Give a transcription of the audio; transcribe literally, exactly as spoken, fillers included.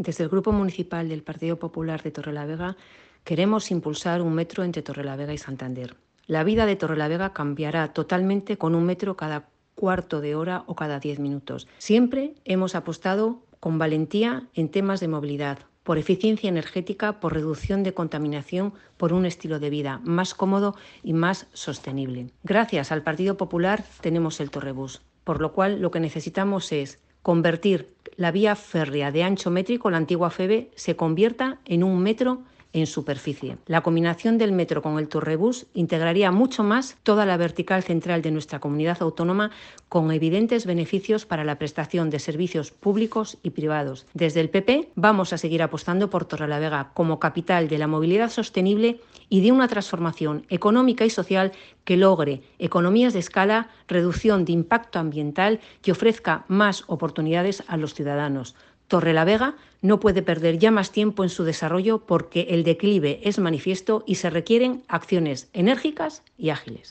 Desde el Grupo Municipal del Partido Popular de Torrelavega queremos impulsar un metro entre Torrelavega y Santander. La vida de Torrelavega cambiará totalmente con un metro cada cuarto de hora o cada diez minutos. Siempre hemos apostado con valentía en temas de movilidad, por eficiencia energética, por reducción de contaminación, por un estilo de vida más cómodo y más sostenible. Gracias al Partido Popular tenemos el Torrebús, por lo cual lo que necesitamos es convertir la vía férrea de ancho métrico, la antigua F E B E, se convierta en un metro en superficie. La combinación del metro con el Torrebús integraría mucho más toda la vertical central de nuestra comunidad autónoma, con evidentes beneficios para la prestación de servicios públicos y privados. Desde el P P vamos a seguir apostando por Torrelavega como capital de la movilidad sostenible y de una transformación económica y social que logre economías de escala, reducción de impacto ambiental y ofrezca más oportunidades a los ciudadanos. Torrelavega no puede perder ya más tiempo en su desarrollo porque el declive es manifiesto y se requieren acciones enérgicas y ágiles.